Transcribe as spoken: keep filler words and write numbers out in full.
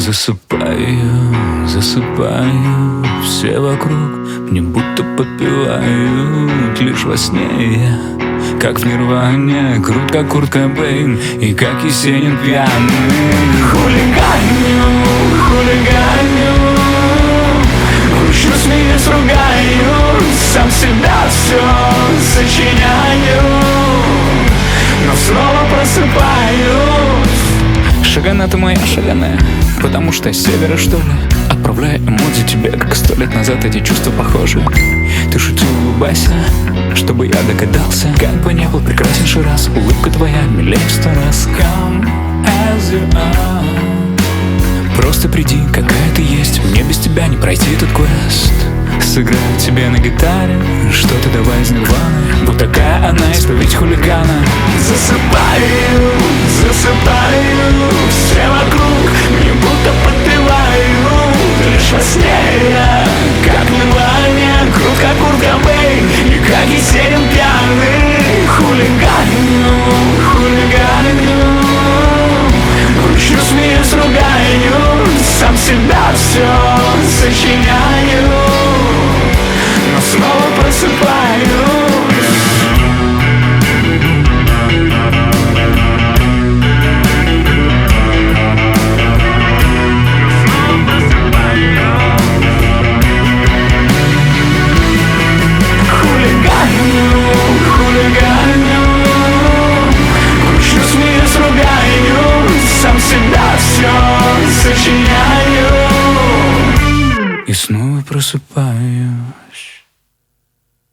Засыпаю, засыпаю, все вокруг мне будто подпевают. Лишь во сне я, как в нирване, крут, как Курт Кобейн и как Есенин пьяный. Хулиганю, хулиганю, кручу, смеюсь, ругаю, сам себя все сочиняю, но снова просыпаюсь. Шагана, ты моя шагана, потому что с севера, что ли? Отправляю эмодзи тебе, как сто лет назад эти чувства похожи. Ты шутил, улыбайся, чтобы я догадался. Как бы не был прекрасен Шираз, улыбка твоя милее в сто раз. Come as you are. Просто приди, какая ты есть, мне без тебя не пройти этот квест. Сыграю тебе на гитаре что-то давай из Нирваны. Вот такая она, исправить хулигана. Засыпаю, засыпаю, все вокруг мне будто подпевают. Лишь во сне я, как в Нирване, крут, как Курт Кобейн и как Есенин пьяный. Хулиганю, хулиганю, кручу, смеюсь, ругаю, сам себя все сочиняю, но снова просыпаюсь. И снова просыпаю.